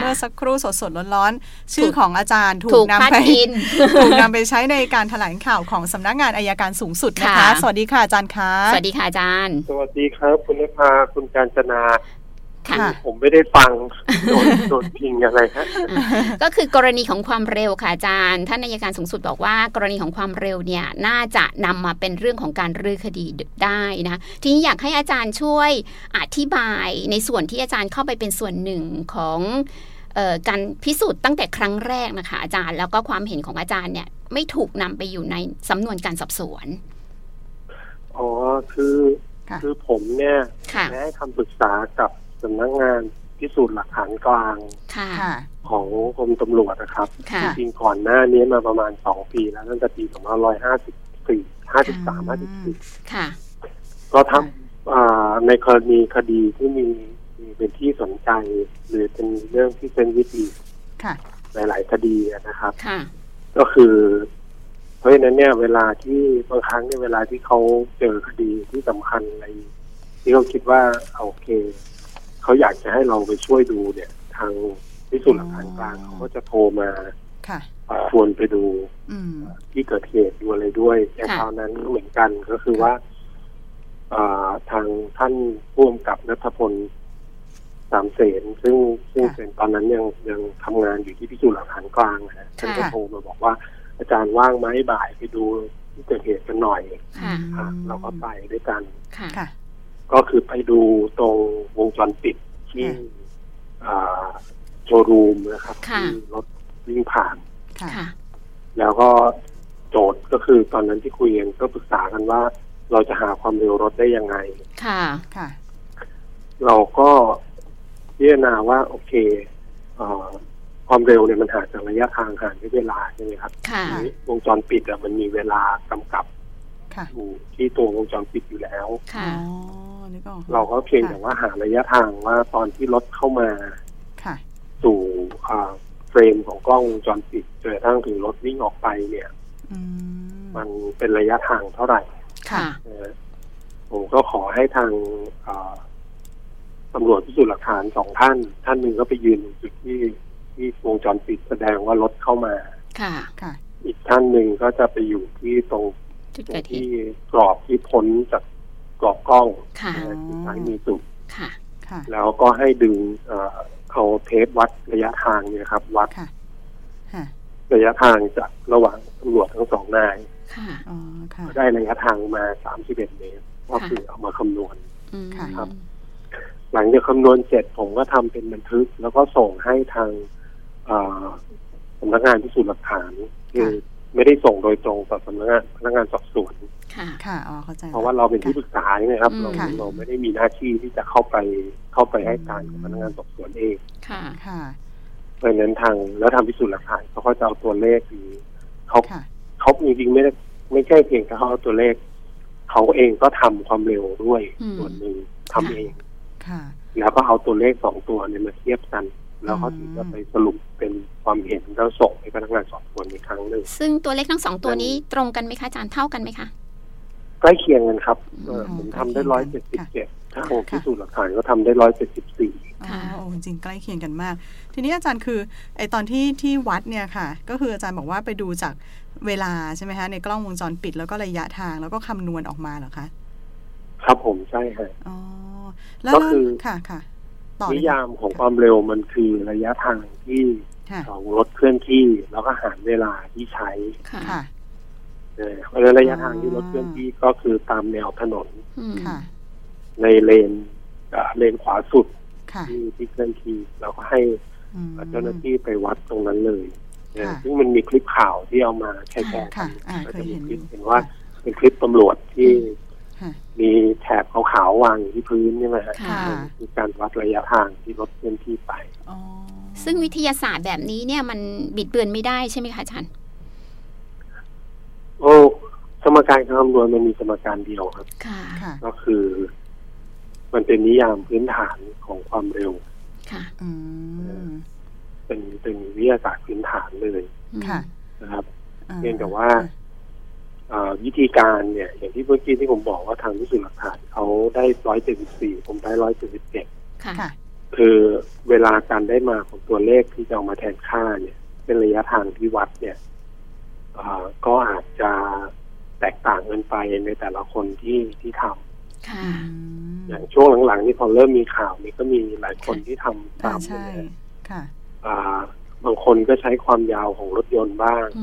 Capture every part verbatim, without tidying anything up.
เมื่อสักครู่สดๆร้อนๆชื่อของอาจารย์ถูกนำไปถูกนำไปใช้ในการแถลงข่าวของสำนักงานอัยการสูงสุดนะคะสวัสดีค่ะอาจารย์คะสวัสดีค่ะอาจารย์สวัสดีครับคุณนภาคุณกาญจนาผมไม่ได้ฟังโดนโดนพิงอะไรฮะก็คือกรณีของความเร็วค่ะอาจารย์ท่านอัยการสูงสุดบอกว่ากรณีของความเร็วเนี่ยน่าจะนำมาเป็นเรื่องของการรื้อคดีได้นะทีนี้อยากให้อาจารย์ช่วยอธิบายในส่วนที่อาจารย์เข้าไปเป็นส่วนหนึ่งของเอ่อการพิสูจน์ตั้งแต่ครั้งแรกนะคะอาจารย์แล้วก็ความเห็นของอาจารย์เนี่ยไม่ถูกนำไปอยู่ในสำนวนการสอบสวนอ๋อคือคือผมเนี่ยได้ให้คำปรึกษากับสำนักงานพิสูจน์หลักฐานกลางของกรมตำรวจนะครับจริงก่อนหน้านี้มาประมาณสองปีแล้วตั้งแต่ปีสองพันห้าร้อยห้าสิบสี่ ห้าสิบสาม ห้าสิบสี่ก็ทำในกรณีคดีที่มีเป็นที่สนใจหรือเป็นเรื่องที่เป็นวิธีหลายๆคดีนะครับก็คือเพราะฉะนั้นเนี่ยเวลาที่บางครั้งเนี่ยเวลาที่เขาเจอคดีที่สำคัญอะไรที่เขาคิดว่าโอเคเขาอยากจะให้เราไปช่วยดูเนี่ยทางพิสูจน์หลักฐานกลางเขาก็จะโทรมาชวนไปดูที่เกิดเหตุดูอะไรด้วยแต่คราวนั้นเหมือนกันก็คือว่าทางท่านผู้กำกับณัฐพลสามเสนซึ่งซึ่งเป็นตอนนั้นยังยังทำงานอยู่ที่พิสูจน์หลักฐานกลางนะท่านก็โทรมาบอกว่าอาจารย์ว่างไหมบ่ายไปดูที่เกิดเหตุกันหน่อยเราก็ไปด้วยกันก็คือไปดูตรงวงจรปิดที่โชว์รูมนะครับที่รถวิ่งผ่านแล้วก็โจทย์ก็คือตอนนั้นที่คุยกันก็ปรึกษากันว่าเราจะหาความเร็วรถได้ยังไงเราก็พิจารณาว่าโอเคความเร็วเนี่ยมันหาจากระยะทางหาด้วยเวลาใช่ไหมครับวงจรปิดอะมันมีเวลากำกับอยู่ที่ตัววงจรปิดอยู่แล้วเราก็เพียงแต่ว่าหาระยะทางว่าตอนที่รถเข้ามาสู่เฟรมของกล้องวงจรปิดจนกระทั่งถึงรถวิ่งออกไปเนี่ยมันเป็นระยะทางเท่าไหร่ผมก็ขอให้ทางตำรวจพิสูจน์หลักฐานสองท่านท่านหนึ่งก็ไปยืนจุดที่ที่วงจรปิดแสดงว่ารถเข้ามาอีกท่านหนึ่งก็จะไปอยู่ที่ตรงที่กรอบที่พ้นจากกรอบกล้องที่ซ้ายมือสุดแล้วก็ให้ดึงเอาเทปวัดระยะทางเนี่ยครับวัดระยะทางจากระหว่างตำรวจทั้งสองนายได้ระยะทางมาสามสิบเอ็ดเมตรก็คือเอามาคำนวณครับหลังจากคำนวณเสร็จผมก็ทำเป็นบันทึกแล้วก็ส่งให้ทางสำนักงานพิสูจน์หลักฐานคือไม่ได้ส่งโดยตรงต่อสำนักงานพนักงานสอบสวนค่ะอ๋อเข้าใจเพราะว่าเราเป็นที่ปรึกษาไงครับเราเราไม่ได้มีหน้าที่ที่จะเข้าไปเข้าไปให้การกับพนักงานสอบสวนเองค่ะค่ะเพราะฉะนั้นทางแล้วทำพิสูจน์หลักฐานเขาก็จะเอาตัวเลขที่เขาเขาจริงๆไม่ได้ไม่ใช่เพียงแต่เขาเอาตัวเลขเขาเองก็ทำความเร็วด้วยส่วนหนึ่งทำเองแล้วก็เอาตัวเลขสองตัวเนี่ยมาเทียบกันแล้วเขาถึงจะไปสรุปเป็นความเห็นแล้วส่งให้พนักงานสอบสวนอีกครั้งหนึ่งซึ่งตัวเลขทั้งสองตัวนี้ตรงกันไหมคะอาจารย์เท่ากันไหมคะใกล้เคียงกันครับผมทำได้ร้อยเจ็ดสิบเจ็ดถ้าของพิสูจน์หลักฐานก็ทำได้ร้อยเจ็ดสิบสี่อ๋อจริงใกล้เคียงกันมากทีนี้อาจารย์คือไอตอนที่ที่วัดเนี่ยค่ะก็คืออาจารย์บอกว่าไปดูจากเวลาใช่ไหมคะในกล้องวงจรปิดแล้วก็ระยะทางแล้วก็คำนวณออกมาเหรอคะครับผมใช่ค่ะอ๋อแล้วก็คือค่ะค่ะนิยามของความเร็วมันคือระยะทางที่ของรถเคลื่อนที่แล้วก็หารเวลาที่ใช้ค่ะเพราะฉะนั้นระยะทางที่รถเคลื่อนที่ก็คือตามแนวถนนในเลนเลนขวาสุดที่ที่เคลื่อนที่เราก็ให้เจ้าหน้าที่ไปวัดตรงนั้นเลยซึ่งมันมีคลิปข่าวที่เอามาแชร์กันก็จะมีคลิปเห็นว่าเป็นคลิปตำรวจที่มีแถบขาวๆวางอยู่ที่พื้นใช่ไหมครับมีการวัดระยะทางที่รถเคลื่อนที่ไปซึ่งวิทยาศาสตร์แบบนี้เนี่ยมันบิดเบือนไม่ได้ใช่ไหมคะอาจารย์โอ้สมการคำนวณมันมีสมการเดียวครับก็คือมันเป็นนิยามพื้นฐานของความเร็วเป็นเป็นวิทยาศาสตร์พื้นฐานเลยนะครับเพียงแต่ว่าวิธีการเนี่ยอย่างที่เมื่อกี้ที่ผมบอกว่าทางพิสูจน์หลักฐานเขาได้ร้อยเจ็ดสิบสี่ผมได้ร้อยเจ็ดสิบเจ็ดคือเวลาการได้มาของตัวเลขที่จะเอามาแทนค่าเนี่ยเป็นระยะทางที่วัดเนี่ยก็อาจจะแตกต่างกันไปในแต่ละคนที่ที่ทำอย่างช่วงหลังๆนี่พอเริ่มมีข่าวนี่ก็มีหลายคนที่ทำตามเลยบางคนก็ใช้ความยาวของรถยนต์บ้าง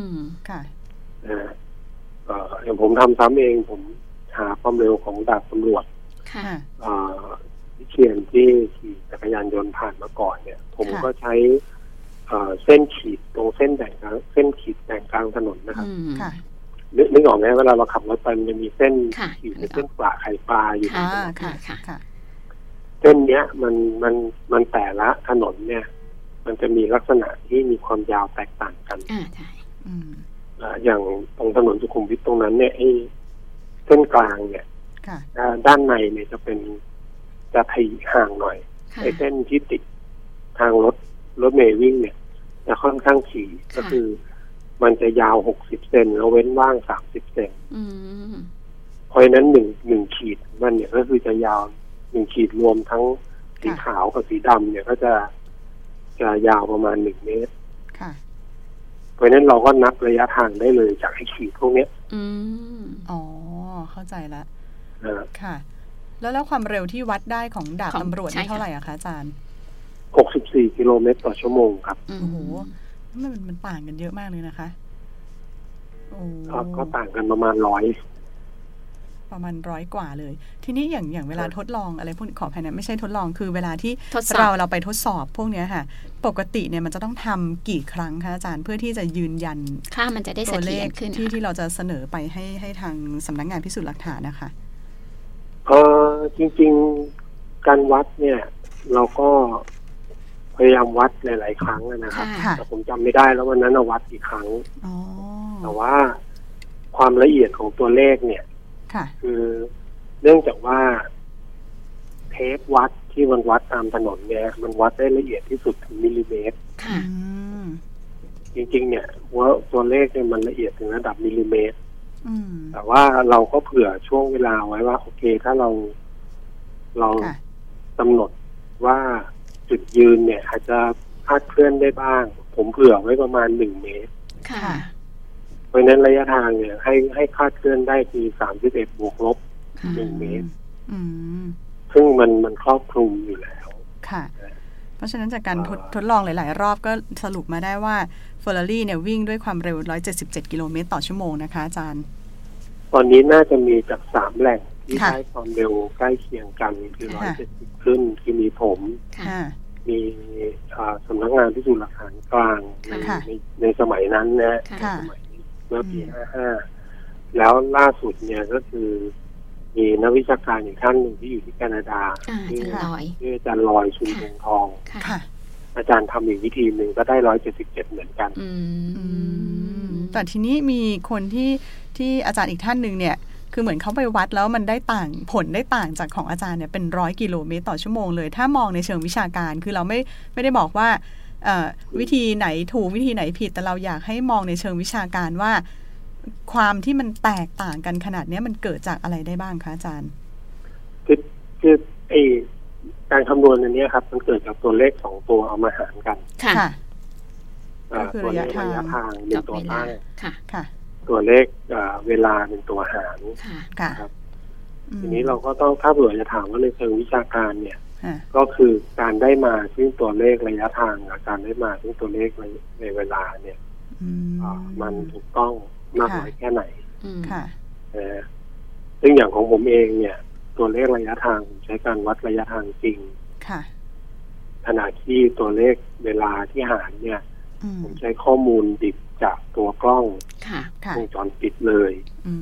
อย่างผมทำซ้ำเองผมหาความเร็วของดาบตำรวจที่เขียนที่ขี่จักรยานยนต์ผ่านมาก่อนเนี่ยผมก็ใช้เส้นขีดตรงเส้นแบ่งกลางเส้นขีดแบ่งกลางถนนนะครับนึกนึกออกไหมเวลาเราขับรถไปมันจะมีเส้นขีดเป็นเส้นปลาไข่ปลาอยู่ในถนนเส้นเนี้ยมันมันมันแต่ละถนนเนี่ยมันจะมีลักษณะที่มีความยาวแตกต่างกันอย่างตรงถนนสุขุมวิทตรงนั้นเนี่ยไอ้เส้นกลางเนี่ยด้านในเนี่ยจะเป็นจะถี่ห่างหน่อยไอ้เส้นที่ติดทางรถรถเมล์วิ่งเนี่ยจะค่อนข้างถี่ก็คือมันจะยาวหกสิบเซนแล้วเว้นว่างสามสิบเซนเพราะฉะนั้นหนึ่งหนึ่งขีดมันเนี่ยก็คือจะยาวหนึ่งขีดรวมทั้งสีขาวกับสีดำเนี่ยก็จะจะยาวประมาณหนึ่งเมตรเพราะฉะนั้นเราก็นับระยะทางได้เลยจากไอ้ขีดพวกนี้อืมอ๋อเข้าใจแล้วค่ะแล้วแล้วความเร็วที่วัดได้ของดาบตำรวจนี่เท่าไหร่อะคะอาจารย์หกสิบสี่กิโลเมตรต่อชั่วโมงครับโอ้โหมันมันต่างกันเยอะมากเลยนะคะโอ้ก็ต่างกันประมาณร้อยประมาณร้อยกว่าเลยทีนี้อย่างอย่างเวลาทดลองอะไรพวกขออภัยนะไม่ใช่ทดลองคือเวลาที่เราเราไปทดสอบพวกนี้ค่ะปกติเนี่ยมันจะต้องทำกี่ครั้งคะอาจารย์เพื่อที่จะยืนยันค่ามันจะได้เสถียรขึ้นที่ที่เราจะเสนอไปให้ให้ทางสำนักงานพิสูจน์หลักฐานนะคะเออจริงๆการวัดเนี่ยเราก็พยายามวัดหลายๆครั้งนะครับแต่ผมจำไม่ได้แล้ววันนั้นวัดกี่ครั้งแต่ว่าความละเอียดของตัวเลขเนี่ยคือเนื่องจากว่าเทปวัดที่มันวัดตามถนนเนี่ยมันวัดได้ละเอียดที่สุดถึงมิลลิเมตรจริงๆเนี่ยว่าตัวเลขเนี่ยมันละเอียดถึงระดับมิลลิเมตรแต่ว่าเราก็เผื่อช่วงเวลาไว้ว่าโอเคถ้าเราเรากำหนดว่าจุดยืนเนี่ยอาจจะคลาดเคลื่อนได้บ้างผมเผื่อไว้ประมาณหนึ่งเมตรเพราะนั้นระยะทางเนี่ยให้ให้คลาดเคลื่อนได้คือสามสิบเอ็ดบวกลบหนึ่งเมตรซึ่งมันมันครอบคลุมอยู่แล้วค่ะเพราะฉะนั้นจากการทดทดลองหลายๆรอบก็สรุปมาได้ว่าเฟอร์รารี่เนี่ยวิ่งด้วยความเร็วหนึ่งร้อยเจ็ดสิบเจ็ดกิโลเมตรต่อชั่วโมงนะคะอาจารย์ตอนนี้น่าจะมีจากสามแหล่งที่ใช้ความเร็วใกล้เคียงกันคือหนึ่งร้อยเจ็ดสิบขึ้นคือมีผมมีสำนักงานพิสูจน์หลักฐานกลางในในสมัยนั้นนะสมัยเมื่อปีห้าห้าแล้วล่าสุดเนี่ยก็คือมีนักวิชาการอีกท่านหนึ่งที่อยู่ที่แคนาดาที่ที่อาจารย์ลอยชุนวงทองอาจารย์ทำอีกวิธีหนึ่งก็ได้ร้อยเจ็ดสิบเจ็ดเหมือนกันแต่ทีนี้มีคนที่ที่อาจารย์อีกท่านหนึ่งเนี่ยคือเหมือนเขาไปวัดแล้วมันได้ต่างผลได้ต่างจากของอาจารย์เนี่ยเป็นร้อยกิโลเมตรต่อชั่วโมงเลยถ้ามองในเชิงวิชาการคือเราไม่ไม่ได้บอกว่าวิธีไหนถูกวิธีไหนผิดแต่เราอยากให้มองในเชิงวิชาการว่าความที่มันแตกต่างกันขนาดนี้มันเกิดจากอะไรได้บ้างคะอาจารย์คือคือไอการคำนวณอันนี้ครับมันเกิดจากตัวเลขสองตัวเอามาหารกันค่ะก็คือระยะทางเป็นตัวตั้งค่ะตัวเลขเวลาเป็นตัวหารครับทีนี้เราก็ต้องถ้าเผื่อจะถามว่าในเชิงวิชาการเนี่ยก็คือการได้มาซึ่งตัวเลขระยะทางกับการได้มาซึ่งตัวเลขในเวลาเนี่ยมันถูกต้องมากน้อยแค่ไหนนะซึ่งอย่างของผมเองเนี่ยตัวเลขระยะทางใช้การวัดระยะทางจริงขณะที่ตัวเลขเวลาที่หารเนี่ยผมใช้ข้อมูลดิบจากตัวกล้องวงจรปิดเลย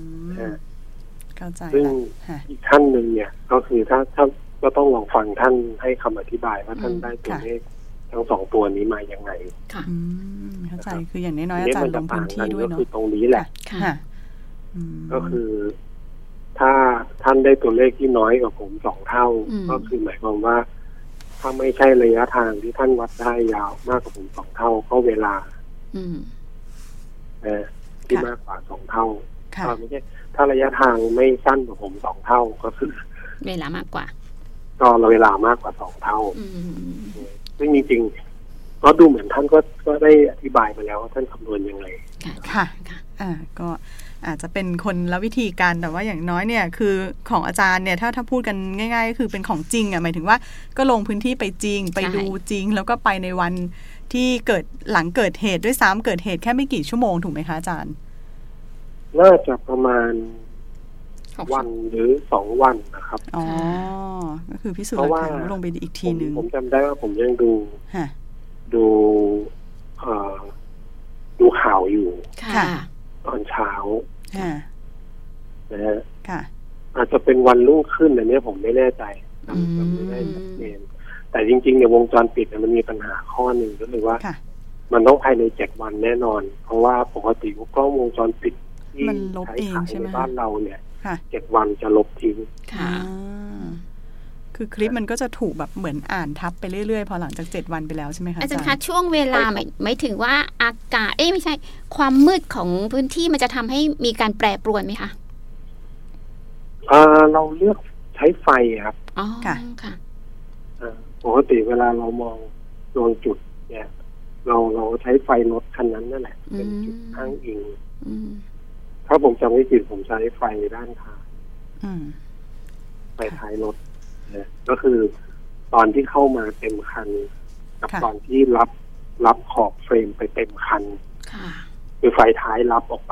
ซึ่งอีกท่านหนึ่งเนี่ยก็คือถ้าถ้าก็ต้องลองฟังท่านให้คำอธิบายว่าท่านได้ตัวเลขทั้งสองตัวนี้มาอย่างไงค่ะเข้าใจคืออย่างน้อยๆอาจารย์ลงพื้นที่ด้วยเนาะก็คือตรงนี้แหละก็คือถ้าท่านได้ตัวเลขที่น้อยกว่าผมสองเท่าก็คือหมายความว่าถ้าไม่ใช่ระยะทางที่ท่านวัดได้ยาวมากกว่าผมสองเท่าก็เวลาที่มากกว่าสองเท่าถ้าไม่ใช่ถ้าระยะทางไม่สั้นกว่าผมสองเท่าก็คือเวลามากกว่าก็เวลามากกว่าสองเท่าซึ่งจริงๆก็ดูเหมือนท่านก็ก็ได้อธิบายมาแล้วว่าท่านคำนวณยังไงค่ะอ่าก็อาจจะเป็นคนละวิธีการแต่ว่าอย่างน้อยเนี่ยคือของอาจารย์เนี่ยถ้าถ้าพูดกันง่ายๆก็คือเป็นของจริงอ่ะหมายถึงว่าก็ลงพื้นที่ไปจริงไปดูจริงแล้วก็ไปในวันที่เกิดหลังเกิดเหตุด้วยซ้ำเกิดเหตุแค่ไม่กี่ชั่วโมงถูกไหมคะอาจารย์น่าจะประมาณวันหรือสองวันนะครับอ๋อก็คือพิสูจน์หลักฐานลงไปอีกทีนึงผมจำได้ว่าผมยังดูดูเอ่อดูข่าวอยู่ตอนเช้านะฮะอาจจะเป็นวันรุ่งขึ้นอันนี้ผมไม่แน่ใจจำไม่ได้ชัดเจนแต่จริงๆในวงจรปิดมันมีปัญหาข้อหนึ่งก็คือว่ามันต้องภายในเจ็ดวันแน่นอนเพราะว่าปกติกล้องวงจรปิดที่ใช้ขายในบ้านเราเนี่ยเจ็ดวันจะลบทิ้งคือคลิปมันก็จะถูกแบบเหมือนอ่านทับไปเรื่อยๆพอหลังจากเจ็ดวันไปแล้วใช่ไหมคะอาจารย์คะช่วงเวลาไม่ไม่ถึงว่าอากาศเอ้ไม่ใช่ความมืดของพื้นที่มันจะทำให้มีการแปรปรวนไหมคะเออเราเลือกใช้ไฟครับอ๋อค่ะค่ะปกติเวลาเรามองดวงจุดเนี่ยเราเราใช้ไฟรถคันนั้นนั่นแหละเป็นจุดอ้างอิงถ้าผมจำไม่ผิดผมใช้ไฟด้านท้ายไฟท้ายรถนะก็คือตอนที่เข้ามาเต็มคันกับตอนที่รับรับขอบเฟรมไปเต็มคันคือไฟท้ายรับออกไป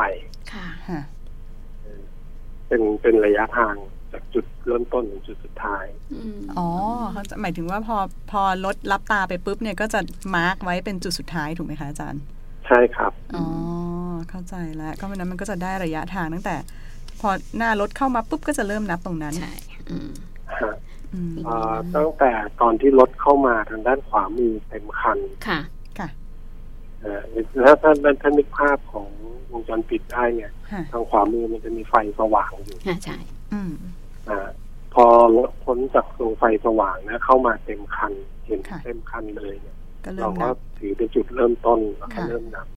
เป็นเป็นระยะทางจากจุดเริ่มต้นถึงจุดสุดท้ายอ๋อเขาจะหมายถึงว่าพอพอรถรับตาไปปุ๊บเนี่ยก็จะมาร์กไว้เป็นจุดสุดท้ายถูกไหมคะอาจารย์ใช่ครับอ๋อเข้าใจแล้วก็เพราะนั้นมันก็จะได้ระยะทางตั้งแต่พอหน้ารถเข้ามาปุ๊บก็จะเริ่มนับตรงนั้นใช่ตั้งแต่ตอนที่รถเข้ามาทางด้านขวามือเต็มคันค่ะค่ะแล้วถ้าท่านนึกภาพของวงจรปิดได้เนี่ยทางขวามือมันจะมีไฟสว่างอยู่ใช่อ่าพอรถพ้นจากดวงไฟสว่างนะเข้ามาเต็มคันเห็นเต็มคันเลยเนี่ยเราก็ถือเป็นจุดเริ่มต้นแล้วก็เริ่มนับ